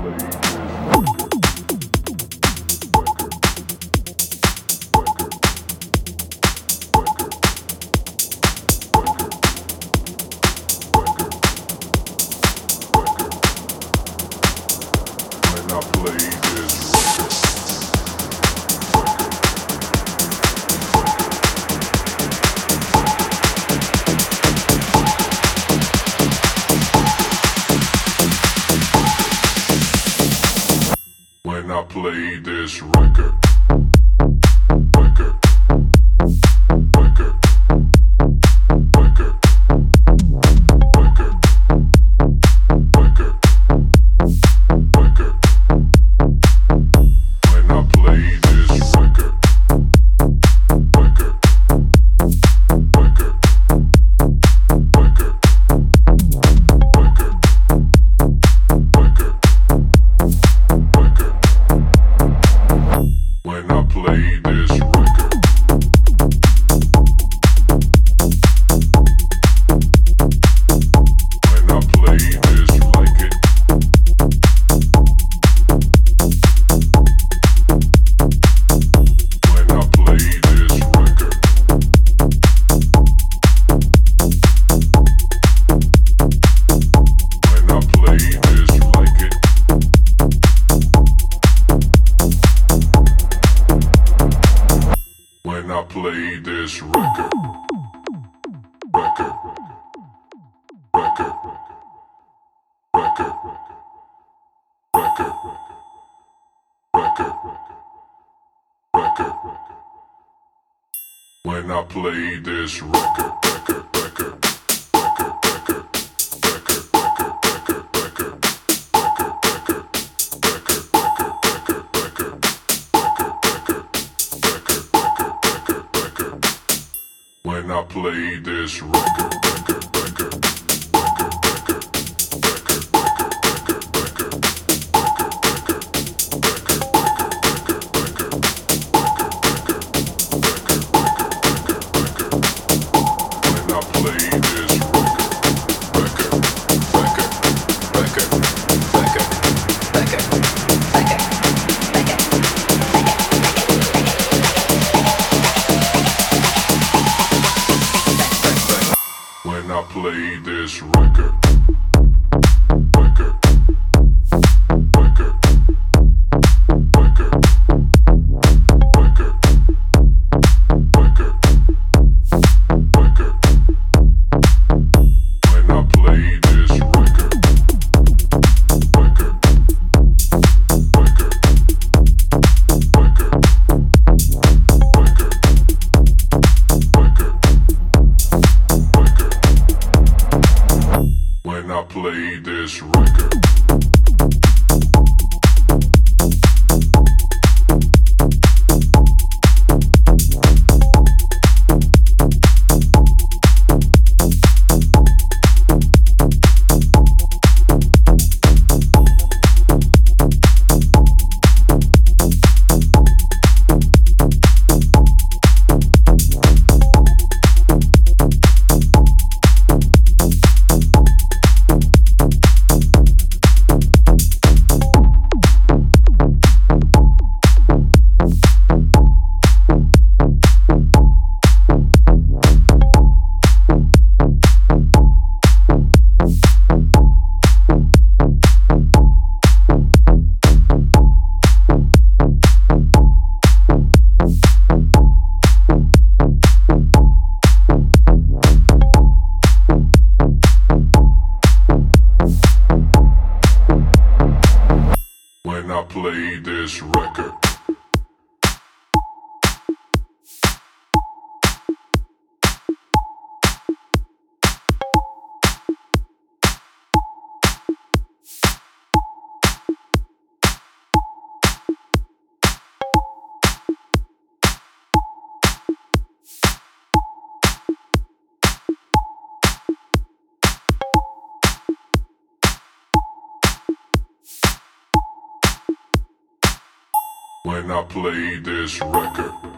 When I play this record. When I play this record, record, record, record, record, record, record. When I play this record, record, record. When I play this record, when I play this record, record, record, record, record, record, record. When I play this record, record, record, record, when I play this record. When I play this record. When I play this record.